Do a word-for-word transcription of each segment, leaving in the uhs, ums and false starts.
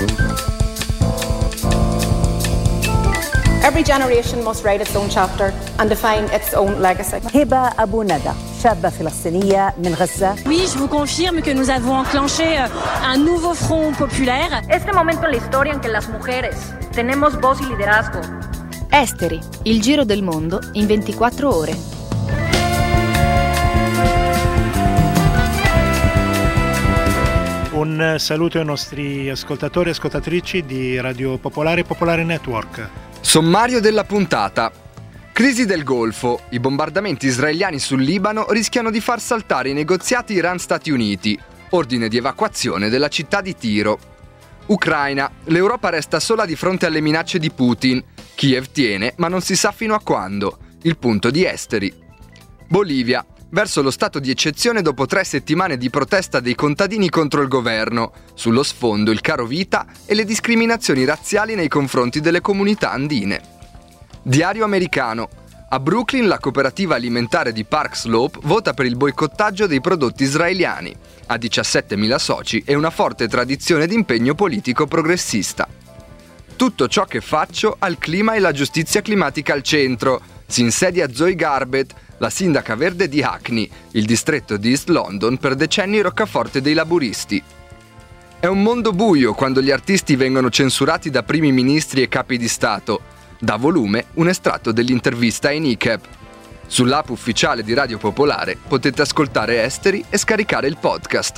Every generation must write its own chapter and define its own legacy. هبة أبو ندى شابة فلسطينية من غزة. Oui, je vous confirme que nous avons enclenché un nouveau front populaire. Este momento en la historia en que las mujeres tenemos voz y liderazgo. Esteri, il giro del mondo in ventiquattro ore. Un saluto ai nostri ascoltatori e ascoltatrici di Radio Popolare e Popolare Network. Sommario della puntata. Crisi del Golfo. I bombardamenti israeliani sul Libano rischiano di far saltare i negoziati Iran-Stati Uniti. Ordine di evacuazione della città di Tiro. Ucraina. L'Europa resta sola di fronte alle minacce di Putin. Kiev tiene, ma non si sa fino a quando. Il punto di Esteri. Bolivia. Verso lo stato di eccezione dopo tre settimane di protesta dei contadini contro il governo. Sullo sfondo il caro vita e le discriminazioni razziali nei confronti delle comunità andine. Diario americano. A Brooklyn la cooperativa alimentare di Park Slope vota per il boicottaggio dei prodotti israeliani. Ha diciassettemila soci e una forte tradizione di impegno politico progressista. Tutto ciò che faccio ha il clima e la giustizia climatica al centro. Si insedia Zoe Garbett, la sindaca verde di Hackney, il distretto di East London, per decenni roccaforte dei laburisti. È un mondo buio quando gli artisti vengono censurati da primi ministri e capi di Stato. Da volume un estratto dell'intervista ai N I C E P. Sull'app ufficiale di Radio Popolare potete ascoltare Esteri e scaricare il podcast.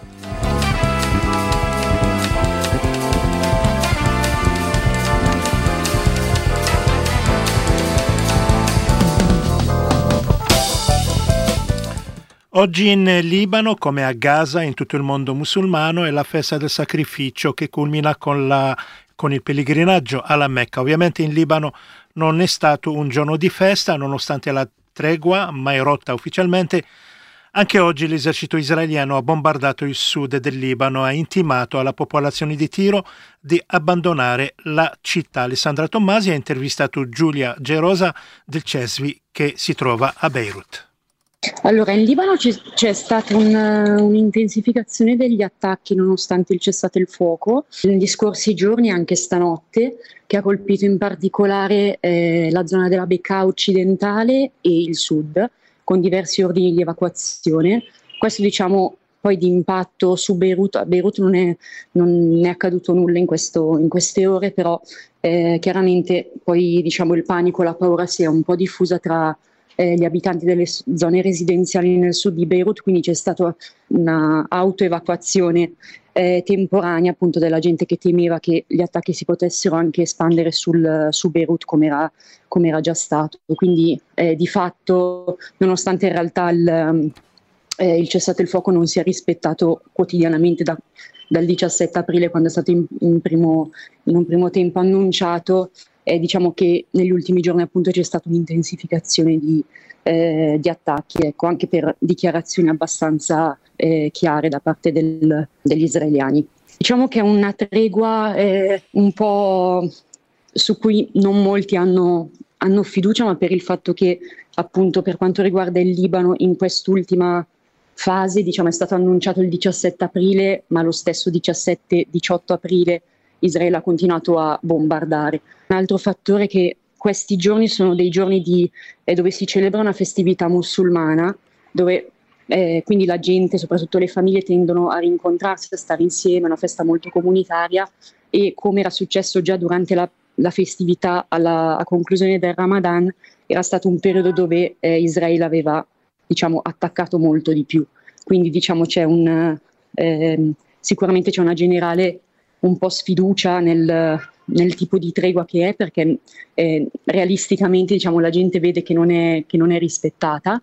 Oggi in Libano, come a Gaza e in tutto il mondo musulmano, è la festa del sacrificio che culmina con, la, con il pellegrinaggio alla Mecca. Ovviamente in Libano non è stato un giorno di festa, nonostante la tregua mai rotta ufficialmente. Anche oggi l'esercito israeliano ha bombardato il sud del Libano e ha intimato alla popolazione di Tiro di abbandonare la città. Alessandra Tommasi ha intervistato Giulia Gerosa del CESVI che si trova a Beirut. Allora, in Libano c'è, c'è stata un, un'intensificazione degli attacchi nonostante il cessate il fuoco negli scorsi giorni, anche stanotte, che ha colpito in particolare eh, la zona della Bekaa occidentale e il sud, con diversi ordini di evacuazione. Questo, diciamo, poi di impatto su Beirut. A Beirut non è, non è accaduto nulla in, questo, in queste ore, però eh, chiaramente poi, diciamo, il panico, la paura si è un po' diffusa tra Eh, gli abitanti delle zone residenziali nel sud di Beirut, quindi c'è stata una autoevacuazione eh, temporanea appunto della gente che temeva che gli attacchi si potessero anche espandere sul, su Beirut come era, come era già stato. Quindi eh, di fatto, nonostante in realtà il, eh, il cessate il fuoco non sia rispettato quotidianamente da, dal diciassette aprile, quando è stato in, in, primo, in un primo tempo annunciato, Eh, diciamo che negli ultimi giorni appunto c'è stata un'intensificazione di, eh, di attacchi, ecco, anche per dichiarazioni abbastanza eh, chiare da parte del, degli israeliani. Diciamo che è una tregua eh, un po' su cui non molti hanno, hanno fiducia, ma per il fatto che appunto per quanto riguarda il Libano in quest'ultima fase, diciamo, è stato annunciato il diciassette aprile, ma lo stesso diciassette diciotto aprile Israele ha continuato a bombardare. Un altro fattore è che questi giorni sono dei giorni di, eh, dove si celebra una festività musulmana, dove eh, quindi la gente, soprattutto le famiglie, tendono a rincontrarsi, a stare insieme, è una festa molto comunitaria, e come era successo già durante la, la festività alla a conclusione del Ramadan, era stato un periodo dove eh, Israele aveva, diciamo, attaccato molto di più. Quindi, diciamo, c'è un eh, sicuramente c'è una generale un po' sfiducia nel, nel tipo di tregua che è, perché eh, realisticamente, diciamo, la gente vede che non è, che non è rispettata,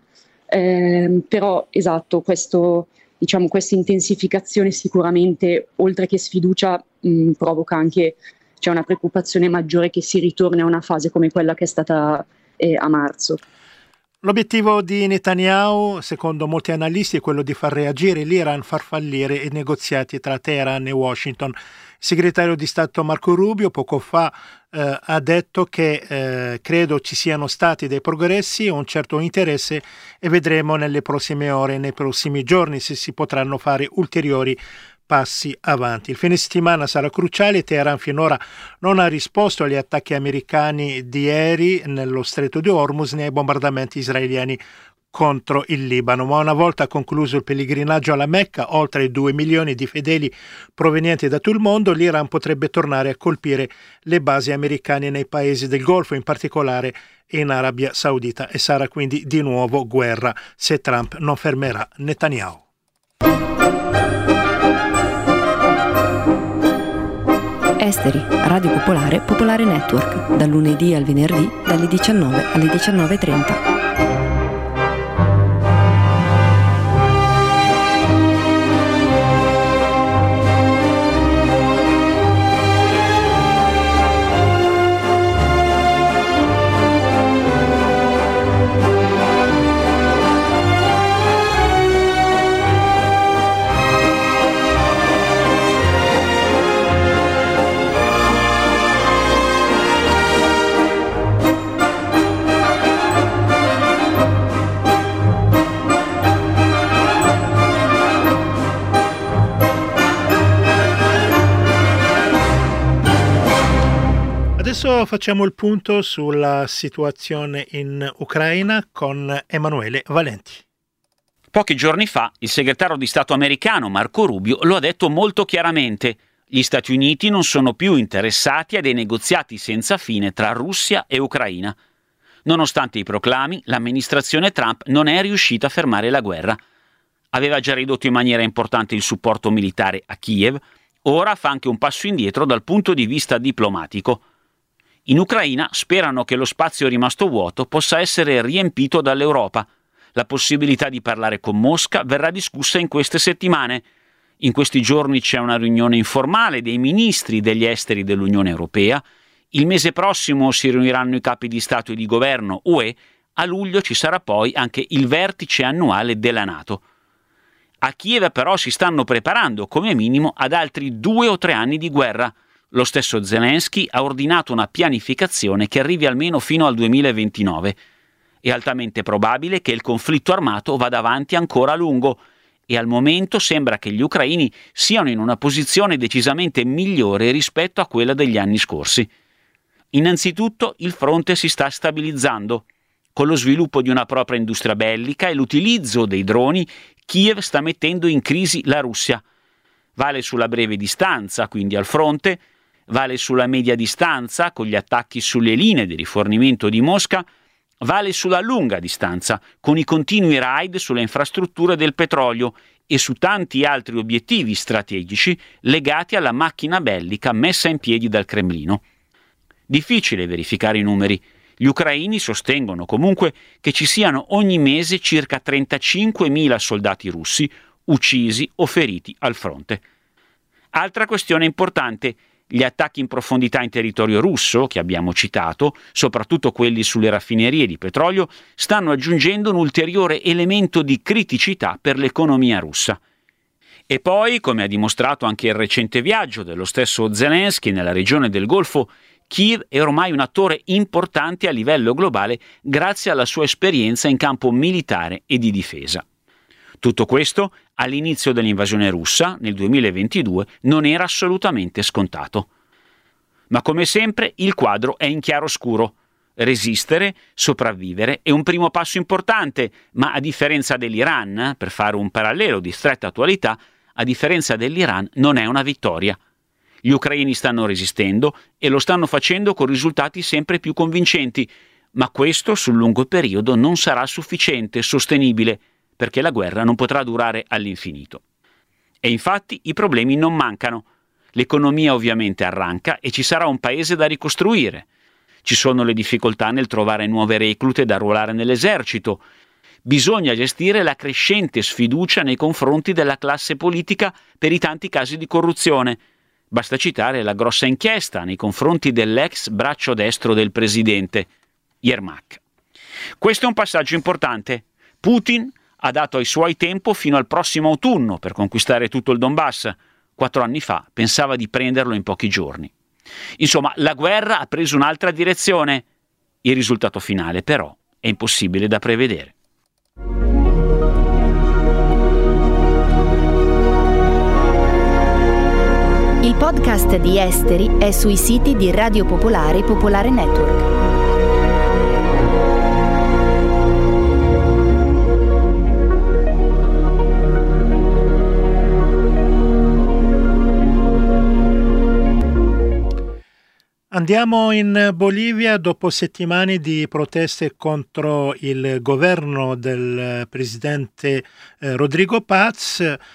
eh, però esatto, questo, diciamo, questa intensificazione sicuramente, oltre che sfiducia, mh, provoca anche, c'è una preoccupazione maggiore che si ritorni a una fase come quella che è stata eh, a marzo. L'obiettivo di Netanyahu, secondo molti analisti, è quello di far reagire l'Iran, far fallire i negoziati tra Teheran e Washington. Il segretario di Stato Marco Rubio poco fa eh, ha detto che eh, credo ci siano stati dei progressi, un certo interesse, e vedremo nelle prossime ore, nei prossimi giorni, se si potranno fare ulteriori passi avanti. Il fine settimana sarà cruciale. Teheran finora non ha risposto agli attacchi americani di ieri nello stretto di Hormuz né ai bombardamenti israeliani contro il Libano, ma una volta concluso il pellegrinaggio alla Mecca, oltre ai due milioni di fedeli provenienti da tutto il mondo, l'Iran potrebbe tornare a colpire le basi americane nei paesi del Golfo, in particolare in Arabia Saudita, e sarà quindi di nuovo guerra se Trump non fermerà Netanyahu. Esteri, Radio Popolare, Popolare Network, dal lunedì al venerdì, dalle diciannove alle diciannove e trenta. Adesso facciamo il punto sulla situazione in Ucraina con Emanuele Valenti. Pochi giorni fa il segretario di Stato americano Marco Rubio lo ha detto molto chiaramente: gli Stati Uniti non sono più interessati a dei negoziati senza fine tra Russia e Ucraina. Nonostante i proclami, l'amministrazione Trump non è riuscita a fermare la guerra. Aveva già ridotto in maniera importante il supporto militare a Kiev, ora fa anche un passo indietro dal punto di vista diplomatico. In Ucraina sperano che lo spazio rimasto vuoto possa essere riempito dall'Europa. La possibilità di parlare con Mosca verrà discussa in queste settimane. In questi giorni c'è una riunione informale dei ministri degli esteri dell'Unione Europea. Il mese prossimo si riuniranno i capi di Stato e di Governo U E. A luglio ci sarà poi anche il vertice annuale della NATO. A Kiev però si stanno preparando come minimo ad altri due o tre anni di guerra. Lo stesso Zelensky ha ordinato una pianificazione che arrivi almeno fino al duemilaventinove. È altamente probabile che il conflitto armato vada avanti ancora a lungo e al momento sembra che gli ucraini siano in una posizione decisamente migliore rispetto a quella degli anni scorsi. Innanzitutto il fronte si sta stabilizzando. Con lo sviluppo di una propria industria bellica e l'utilizzo dei droni, Kiev sta mettendo in crisi la Russia. Vale sulla breve distanza, quindi al fronte, vale sulla media distanza, con gli attacchi sulle linee di rifornimento di Mosca, vale sulla lunga distanza, con i continui raid sulle infrastrutture del petrolio e su tanti altri obiettivi strategici legati alla macchina bellica messa in piedi dal Cremlino. Difficile verificare i numeri. Gli ucraini sostengono comunque che ci siano ogni mese circa trentacinquemila soldati russi uccisi o feriti al fronte. Altra questione importante: gli attacchi in profondità in territorio russo, che abbiamo citato, soprattutto quelli sulle raffinerie di petrolio, stanno aggiungendo un ulteriore elemento di criticità per l'economia russa. E poi, come ha dimostrato anche il recente viaggio dello stesso Zelensky nella regione del Golfo, Kiev è ormai un attore importante a livello globale grazie alla sua esperienza in campo militare e di difesa. Tutto questo, all'inizio dell'invasione russa, nel duemilaventidue, non era assolutamente scontato. Ma come sempre il quadro è in chiaroscuro. Resistere, sopravvivere è un primo passo importante, ma a differenza dell'Iran, per fare un parallelo di stretta attualità, a differenza dell'Iran non è una vittoria. Gli ucraini stanno resistendo e lo stanno facendo con risultati sempre più convincenti, ma questo sul lungo periodo non sarà sufficiente, sostenibile, perché la guerra non potrà durare all'infinito. E infatti i problemi non mancano. L'economia ovviamente arranca e ci sarà un paese da ricostruire. Ci sono le difficoltà nel trovare nuove reclute da arruolare nell'esercito. Bisogna gestire la crescente sfiducia nei confronti della classe politica per i tanti casi di corruzione. Basta citare la grossa inchiesta nei confronti dell'ex braccio destro del presidente, Yermak. Questo è un passaggio importante. Putin ha dato ai suoi tempo fino al prossimo autunno per conquistare tutto il Donbass. Quattro anni fa pensava di prenderlo in pochi giorni. Insomma, la guerra ha preso un'altra direzione. Il risultato finale, però, è impossibile da prevedere. podcast di Esteri è sui siti di Radio Popolare e Popolare Network. Andiamo in Bolivia. Dopo settimane di proteste contro il governo del presidente eh, Rodrigo Paz,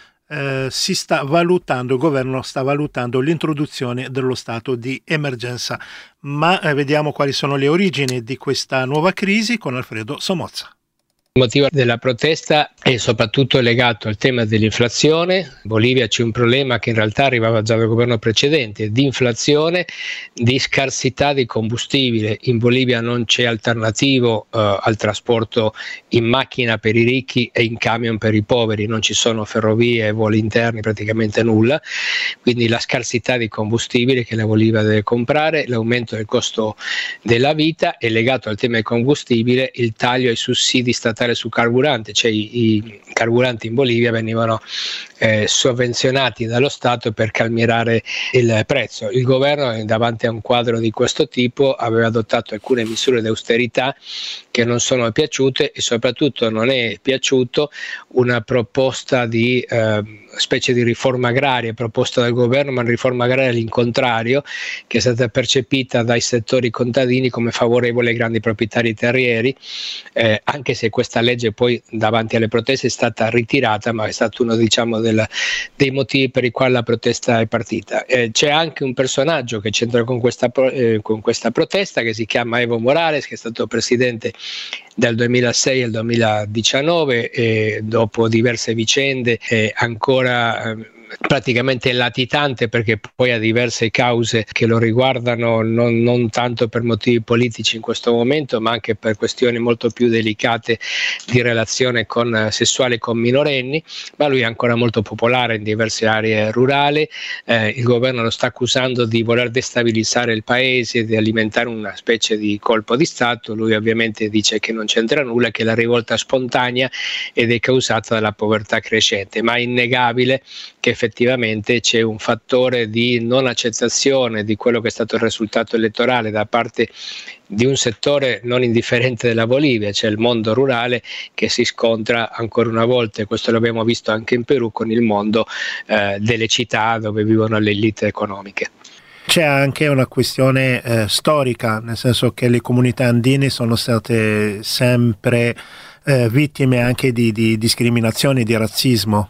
eh, si sta valutando, il governo sta valutando l'introduzione dello stato di emergenza. Ma eh, vediamo quali sono le origini di questa nuova crisi con Alfredo Somozza. Il motivo della protesta è soprattutto legato al tema dell'inflazione. In Bolivia c'è un problema che in realtà arrivava già dal governo precedente, di inflazione, di scarsità di combustibile. In Bolivia non c'è alternativo eh, al trasporto in macchina per i ricchi e in camion per i poveri, non ci sono ferrovie e voli interni, praticamente nulla. Quindi la scarsità di combustibile che la Bolivia deve comprare, l'aumento del costo della vita è legato al tema del combustibile, il taglio ai sussidi statali su carburante, cioè i, i carburanti in Bolivia venivano eh, sovvenzionati dallo Stato per calmierare il prezzo. Il governo, davanti a un quadro di questo tipo, aveva adottato alcune misure di austerità che non sono piaciute, e soprattutto non è piaciuto una proposta di eh, specie di riforma agraria proposta dal governo, ma una riforma agraria all'incontrario, che è stata percepita dai settori contadini come favorevole ai grandi proprietari terrieri, eh, anche se questa legge poi davanti alle proteste è stata ritirata, ma è stato uno, diciamo, del, dei motivi per i quali la protesta è partita. Eh, c'è anche un personaggio che c'entra con questa, eh, con questa protesta, che si chiama Evo Morales, che è stato presidente dal duemilasei al duemiladiciannove, e dopo diverse vicende è ancora eh, praticamente latitante, perché poi ha diverse cause che lo riguardano, non, non tanto per motivi politici in questo momento, ma anche per questioni molto più delicate di relazione con, sessuale con minorenni, ma lui è ancora molto popolare in diverse aree rurali. Eh, il governo lo sta accusando di voler destabilizzare il paese, di alimentare una specie di colpo di Stato. Lui ovviamente dice che non c'entra nulla, che la rivolta spontanea ed è causata dalla povertà crescente, ma è innegabile che effettivamente c'è un fattore di non accettazione di quello che è stato il risultato elettorale da parte di un settore non indifferente della Bolivia, cioè il mondo rurale, che si scontra ancora una volta, e questo l'abbiamo visto anche in Perù, con il mondo eh, delle città dove vivono le elite economiche. C'è anche una questione eh, storica, nel senso che le comunità andine sono state sempre eh, vittime anche di, di discriminazione e di razzismo.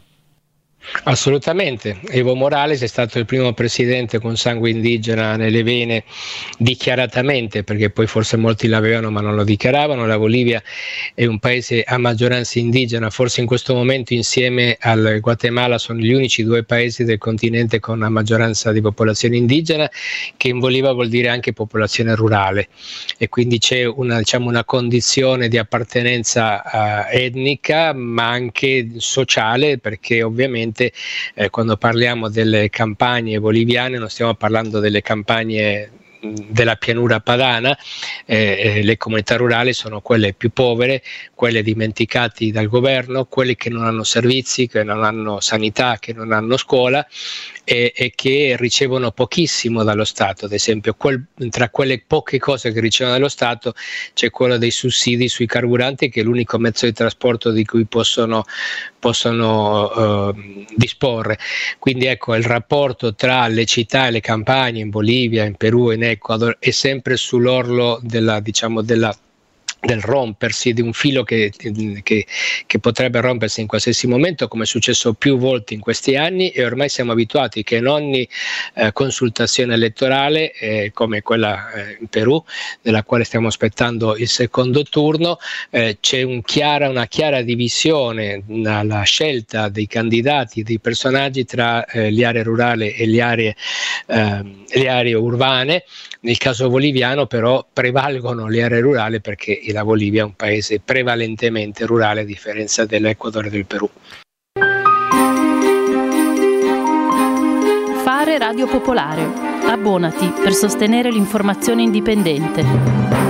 Assolutamente. Evo Morales è stato il primo presidente con sangue indigena nelle vene, dichiaratamente, perché poi forse molti l'avevano ma non lo dichiaravano. La Bolivia è un paese a maggioranza indigena, forse in questo momento insieme al Guatemala sono gli unici due paesi del continente con una maggioranza di popolazione indigena, che in Bolivia vuol dire anche popolazione rurale, e quindi c'è una, diciamo, una condizione di appartenenza uh, etnica ma anche sociale, perché ovviamente Eh, quando parliamo delle campagne boliviane non stiamo parlando delle campagne della pianura padana. Eh, le comunità rurali sono quelle più povere, quelle dimenticate dal governo, quelle che non hanno servizi, che non hanno sanità, che non hanno scuola, e, e che ricevono pochissimo dallo Stato. Ad esempio, quel, tra quelle poche cose che ricevono dallo Stato c'è quello dei sussidi sui carburanti, che è l'unico mezzo di trasporto di cui possono, possono uh, disporre. Quindi ecco, il rapporto tra le città e le campagne in Bolivia, in Perù e in Ecuador è sempre sull'orlo della, diciamo, della del rompersi, di un filo che, che, che potrebbe rompersi in qualsiasi momento, come è successo più volte in questi anni, e ormai siamo abituati che in ogni eh, consultazione elettorale, eh, come quella eh, in Perù, nella quale stiamo aspettando il secondo turno, eh, c'è un chiara, una chiara divisione nella scelta dei candidati, dei personaggi tra eh, le aree rurali e le aree, eh, le aree urbane. Nel caso boliviano però prevalgono le aree rurali, perché la Bolivia è un paese prevalentemente rurale, a differenza dell'Ecuador e del Perù. Fare Radio Popolare. Abbonati per sostenere l'informazione indipendente.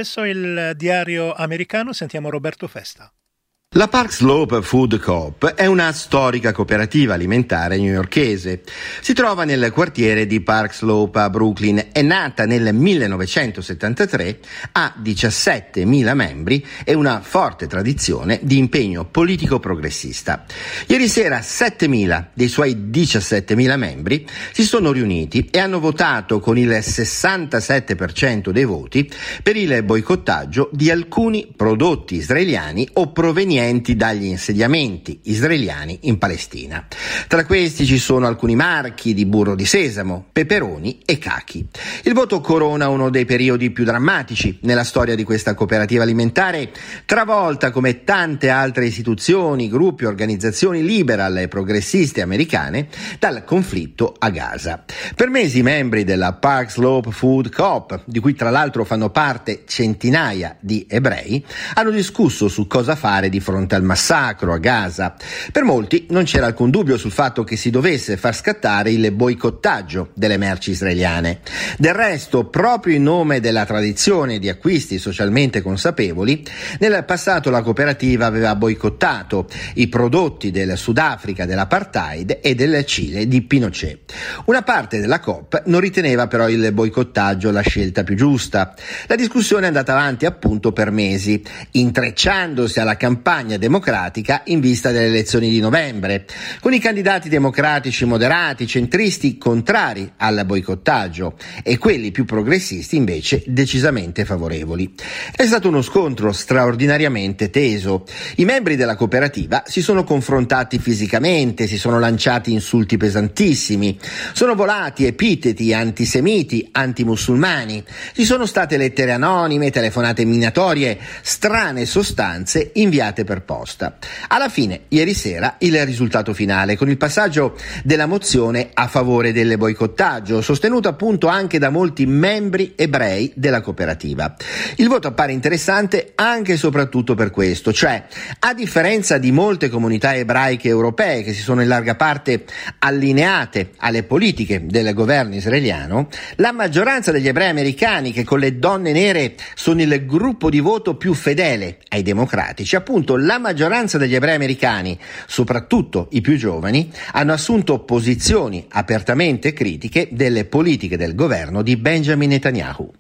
Adesso il diario americano, sentiamo Roberto Festa. La Park Slope Food Coop è una storica cooperativa alimentare newyorkese. Si trova nel quartiere di Park Slope a Brooklyn. È nata nel millenovecentosettantatré, ha diciassettemila membri e una forte tradizione di impegno politico progressista. Ieri sera settemila dei suoi diciassettemila membri si sono riuniti e hanno votato con il sessantasette per cento dei voti per il boicottaggio di alcuni prodotti israeliani o provenienti dagli insediamenti israeliani in Palestina. Tra questi ci sono alcuni marchi di burro di sesamo, peperoni e cachi. Il voto corona uno dei periodi più drammatici nella storia di questa cooperativa alimentare, travolta come tante altre istituzioni, gruppi, organizzazioni liberal e progressiste americane dal conflitto a Gaza. Per mesi i membri della Park Slope Food Coop, di cui tra l'altro fanno parte centinaia di ebrei, hanno discusso su cosa fare di fronte al massacro a Gaza. Per molti non c'era alcun dubbio sul fatto che si dovesse far scattare il boicottaggio delle merci israeliane. Del resto, proprio in nome della tradizione di acquisti socialmente consapevoli, nel passato la cooperativa aveva boicottato i prodotti del Sudafrica dell'apartheid e del Cile di Pinochet. Una parte della Coop non riteneva però il boicottaggio la scelta più giusta. La discussione è andata avanti appunto per mesi, intrecciandosi alla campagna democratica in vista delle elezioni di novembre, con i candidati democratici moderati, centristi contrari al boicottaggio e quelli più progressisti invece decisamente favorevoli. È stato uno scontro straordinariamente teso. I membri della cooperativa si sono confrontati fisicamente, si sono lanciati insulti pesantissimi, sono volati epiteti antisemiti, antimusulmani, ci sono state lettere anonime, telefonate minatorie, strane sostanze inviate per posta. Alla fine, ieri sera, il risultato finale, con il passaggio della mozione a favore del boicottaggio, sostenuto appunto anche da molti membri ebrei della cooperativa. Il voto appare interessante anche e soprattutto per questo, cioè, a differenza di molte comunità ebraiche europee che si sono in larga parte allineate alle politiche del governo israeliano, la maggioranza degli ebrei americani, che con le donne nere sono il gruppo di voto più fedele ai democratici, appunto la maggioranza degli ebrei americani, soprattutto i più giovani, hanno assunto posizioni apertamente critiche delle politiche del governo di Benjamin Netanyahu.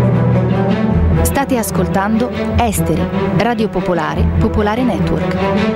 State ascoltando Esteri, Radio Popolare, Popolare Network.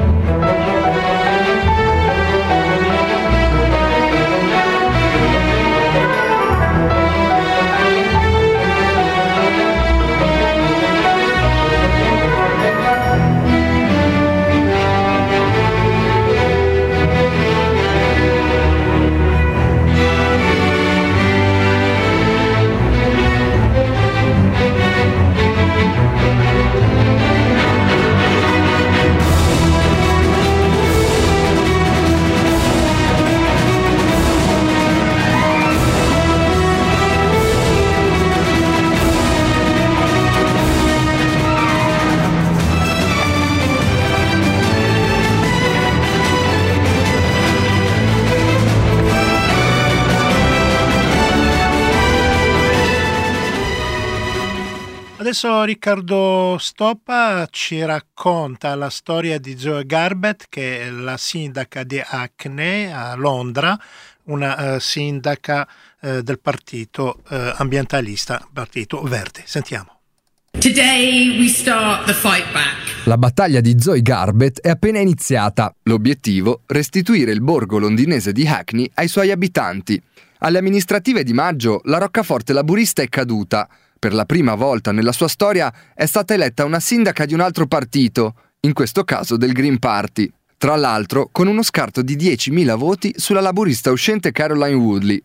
Adesso Riccardo Stoppa ci racconta la storia di Zoe Garbett, che è la sindaca di Hackney a Londra, una uh, sindaca uh, del partito uh, ambientalista, Partito Verde. Sentiamo. Today we start the fight back. La battaglia di Zoe Garbett è appena iniziata. L'obiettivo? Restituire il borgo londinese di Hackney ai suoi abitanti. Alle amministrative di maggio la roccaforte laburista è caduta. Per la prima volta nella sua storia è stata eletta una sindaca di un altro partito, in questo caso del Green Party. Tra l'altro con uno scarto di diecimila voti sulla laburista uscente Caroline Woodley.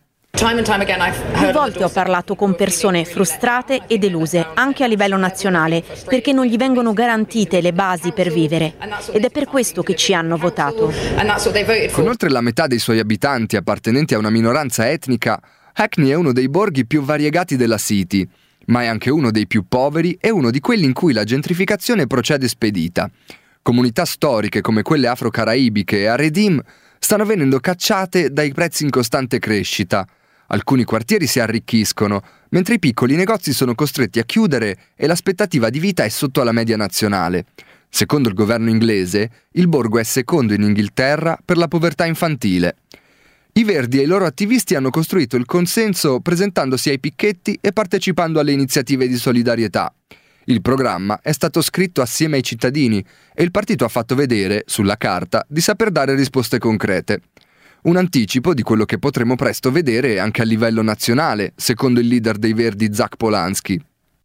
Più volte ho parlato con persone frustrate e deluse, anche a livello nazionale, perché non gli vengono garantite le basi per vivere. Ed è per questo che ci hanno votato. Con oltre la metà dei suoi abitanti appartenenti a una minoranza etnica, Hackney è uno dei borghi più variegati della City, ma è anche uno dei più poveri e uno di quelli in cui la gentrificazione procede spedita. Comunità storiche come quelle afro-caraibiche e a Redeem stanno venendo cacciate dai prezzi in costante crescita. Alcuni quartieri si arricchiscono, mentre i piccoli negozi sono costretti a chiudere e l'aspettativa di vita è sotto la media nazionale. Secondo il governo inglese, il borgo è secondo in Inghilterra per la povertà infantile. I Verdi e i loro attivisti hanno costruito il consenso presentandosi ai picchetti e partecipando alle iniziative di solidarietà. Il programma è stato scritto assieme ai cittadini e il partito ha fatto vedere, sulla carta, di saper dare risposte concrete. Un anticipo di quello che potremo presto vedere anche a livello nazionale, secondo il leader dei Verdi Zach Polanski.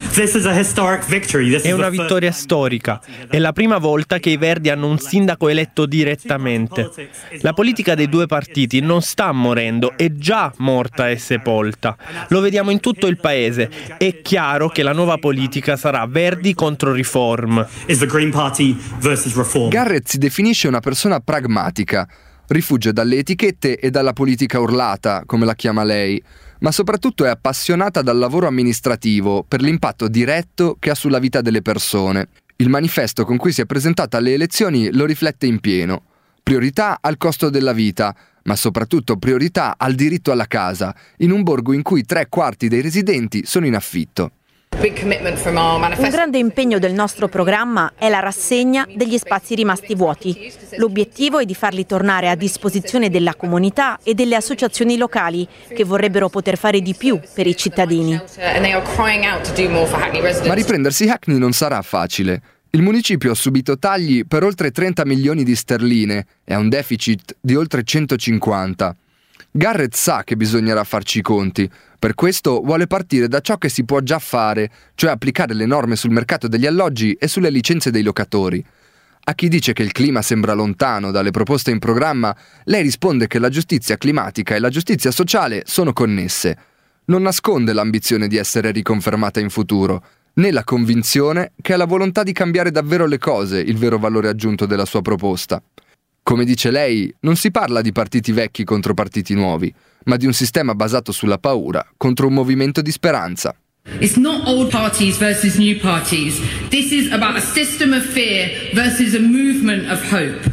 È una vittoria storica. È la prima volta che i Verdi hanno un sindaco eletto direttamente. La politica dei due partiti non sta morendo, è già morta e sepolta. Lo vediamo in tutto il paese. È chiaro che la nuova politica sarà Verdi contro Reform. Garrett si definisce una persona pragmatica. Rifugge dalle etichette e dalla politica urlata, come la chiama lei, ma soprattutto è appassionata dal lavoro amministrativo per l'impatto diretto che ha sulla vita delle persone. Il manifesto con cui si è presentata alle elezioni lo riflette in pieno. Priorità al costo della vita, ma soprattutto priorità al diritto alla casa, in un borgo in cui tre quarti dei residenti sono in affitto. Un grande impegno del nostro programma è la rassegna degli spazi rimasti vuoti. L'obiettivo è di farli tornare a disposizione della comunità e delle associazioni locali che vorrebbero poter fare di più per i cittadini. Ma riprendersi Hackney non sarà facile. Il municipio ha subito tagli per oltre trenta milioni di sterline e ha un deficit di oltre centocinquanta. Garrett sa che bisognerà farci i conti, per questo vuole partire da ciò che si può già fare, cioè applicare le norme sul mercato degli alloggi e sulle licenze dei locatori. A chi dice che il clima sembra lontano dalle proposte in programma, lei risponde che la giustizia climatica e la giustizia sociale sono connesse. Non nasconde l'ambizione di essere riconfermata in futuro, né la convinzione che è la volontà di cambiare davvero le cose il vero valore aggiunto della sua proposta. Come dice lei, non si parla di partiti vecchi contro partiti nuovi, ma di un sistema basato sulla paura contro un movimento di speranza. It's not old parties versus new parties. This is about a system of fear versus a movement of hope.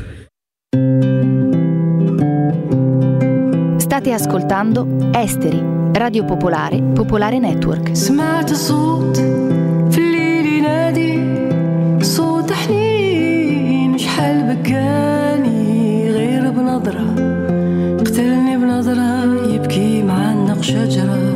State ascoltando Esteri, Radio Popolare, Popolare Network. سمعت صوت في الليل ينادي صوت حنين شحال بكاني غير بنظرة قتلني بنظرة يبكي معلق شجرة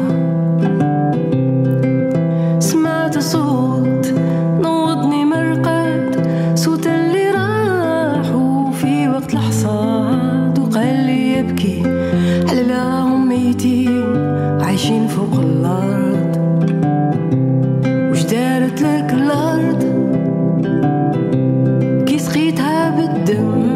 سمعت صوت نوضني مرقد صوت اللي راح وفي وقت الحصاد وقال لي يبكي على راهم ميتين عايشين فوق الأرض وش دارت لك الأرض كي سقيتها بالدم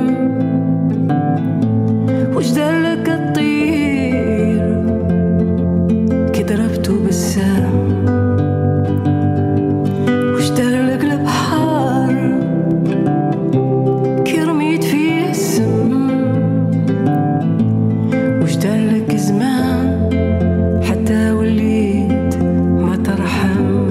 وش دار لك الطير كي ضربته بالسهم وش دار لك البحر كي رميت فيه السم وش دار لك زمان حتى وليت ما ترحم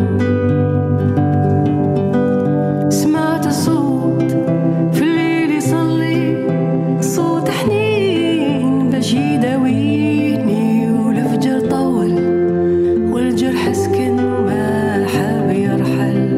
سمعت صوت في الليل يصلي صوت حنين باش يداويني والفجر طول والجرح سكن وما حاب يرحل.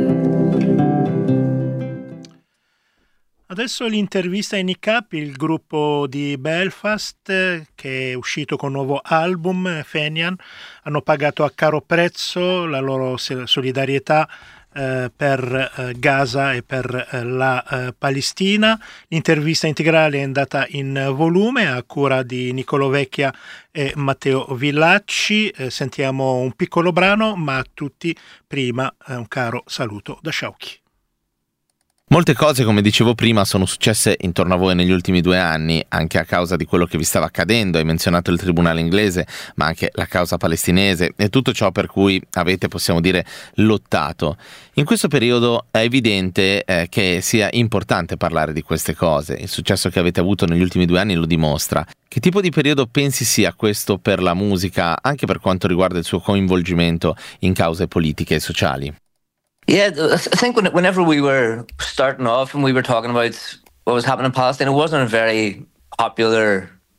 Adesso l'intervista ai Nick Up, il gruppo di Belfast che è uscito con un nuovo album, Fenian. Hanno pagato a caro prezzo la loro solidarietà eh, per eh, Gaza e per eh, la eh, Palestina. L'intervista integrale è andata in volume a cura di Niccolò Vecchia e Matteo Villacci. Eh, sentiamo un piccolo brano, ma a tutti prima eh, un caro saluto da Sciauchi. Molte cose, come dicevo prima, sono successe intorno a voi negli ultimi due anni, anche a causa di quello che vi stava accadendo. Hai menzionato il tribunale inglese, ma anche la causa palestinese e tutto ciò per cui avete, possiamo dire, lottato. In questo periodo è evidente eh, che sia importante parlare di queste cose. Il successo che avete avuto negli ultimi due anni lo dimostra. Che tipo di periodo pensi sia questo per la musica, anche per quanto riguarda il suo coinvolgimento in cause politiche e sociali? Yeah, I think when, whenever we were starting off and we were talking about what was happening in Palestine, it wasn't a very popular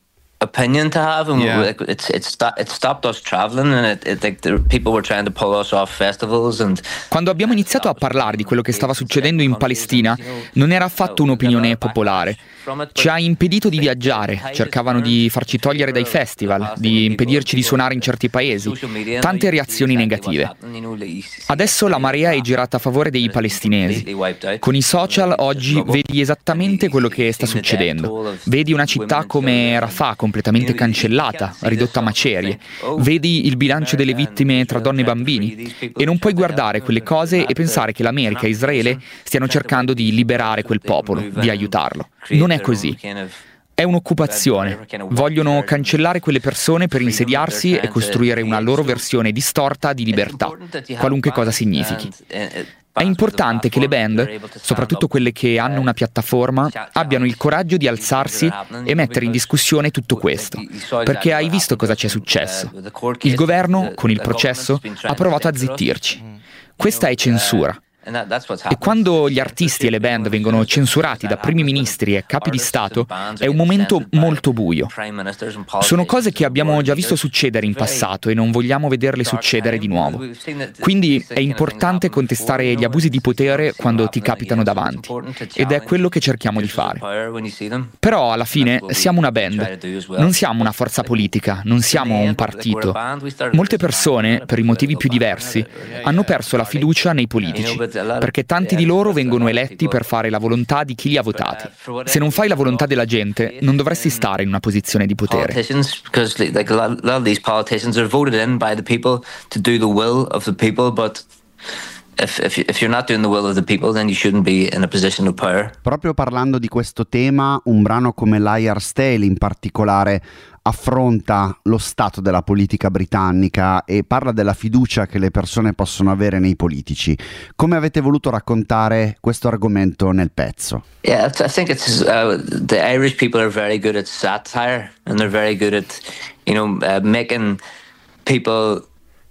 opinion to have, and Yeah. we, it's it's sto- it stopped us traveling, and it, it like the people were trying to pull us off festivals. And quando abbiamo iniziato a parlare di quello che stava succedendo in Palestina, non era affatto un'opinione popolare. Ci ha impedito di viaggiare, cercavano di farci togliere dai festival, di impedirci di suonare in certi paesi. Tante reazioni negative. Adesso la marea è girata a favore dei palestinesi. Con i social oggi vedi esattamente quello che sta succedendo. Vedi una città come Rafah completamente cancellata, ridotta a macerie. Vedi il bilancio delle vittime tra donne e bambini. E non puoi guardare quelle cose e pensare che l'America e Israele stiano cercando di liberare quel popolo, di aiutarlo. Non è così. È un'occupazione. Vogliono cancellare quelle persone per insediarsi e costruire una loro versione distorta di libertà, qualunque cosa significhi. È importante che le band, soprattutto quelle che hanno una piattaforma, abbiano il coraggio di alzarsi e mettere in discussione tutto questo, perché hai visto cosa ci è successo. Il governo, con il processo, ha provato a zittirci. Questa è censura. E quando gli artisti e le band vengono censurati da primi ministri e capi di Stato, è un momento molto buio. Sono cose che abbiamo già visto succedere in passato e non vogliamo vederle succedere di nuovo. Quindi è importante contestare gli abusi di potere quando ti capitano davanti, ed è quello che cerchiamo di fare. Però alla fine siamo una band, non siamo una forza politica, non siamo un partito. Molte persone, per i motivi più diversi, hanno perso la fiducia nei politici, perché tanti di loro vengono eletti per fare la volontà di chi li ha votati. Se non fai la volontà della gente, non dovresti stare in una posizione di potere. because like a lot, a lot of these politicians are voted in by the people to do the will of the people, but If, if, if you're not doing the will of the people, then you shouldn't be in a position of power. Proprio parlando di questo tema, un brano come Liar's Tale in particolare affronta lo stato della politica britannica e parla della fiducia che le persone possono avere nei politici. Come avete voluto raccontare questo argomento nel pezzo? Yeah, I think it's uh, the Irish people are very good at satire, and they're very good at, you know, uh, making people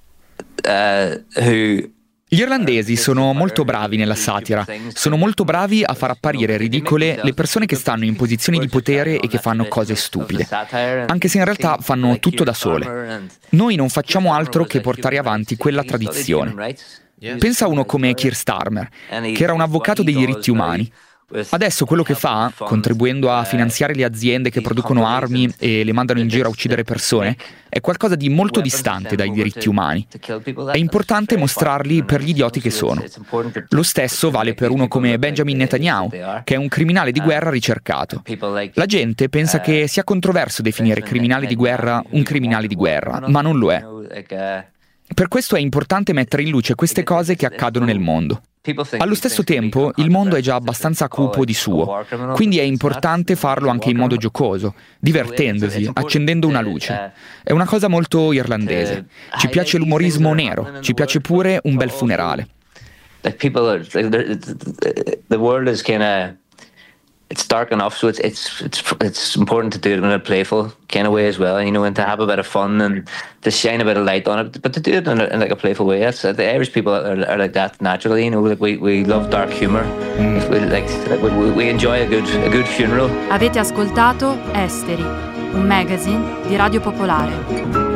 uh, who Gli irlandesi sono molto bravi nella satira, sono molto bravi a far apparire ridicole le persone che stanno in posizioni di potere e che fanno cose stupide, anche se in realtà fanno tutto da sole. Noi non facciamo altro che portare avanti quella tradizione. Pensa a uno come Keir Starmer, che era un avvocato dei diritti umani. Adesso quello che fa, contribuendo a finanziare le aziende che producono armi e le mandano in giro a uccidere persone, è qualcosa di molto distante dai diritti umani. È importante mostrarli per gli idioti che sono. Lo stesso vale per uno come Benjamin Netanyahu, che è un criminale di guerra ricercato. La gente pensa che sia controverso definire criminale di guerra un criminale di guerra, ma non lo è. Per questo è importante mettere in luce queste cose che accadono nel mondo. Allo stesso tempo, il mondo è già abbastanza cupo di suo, quindi è importante farlo anche in modo giocoso, divertendosi, accendendo una luce. È una cosa molto irlandese. Ci piace l'umorismo nero, ci piace pure un bel funerale. It's dark enough, so it's it's it's it's important to do it in a playful kind of way as well, you know, and to have a bit of fun and to shine a bit of light on it, but to do it in, a, in like a playful way. That's the Irish people are, are like that naturally, you know. Like we we love dark humor. Mm. We like, like we, we enjoy a good a good funeral. Avete ascoltato Esteri, un magazine di Radio Popolare.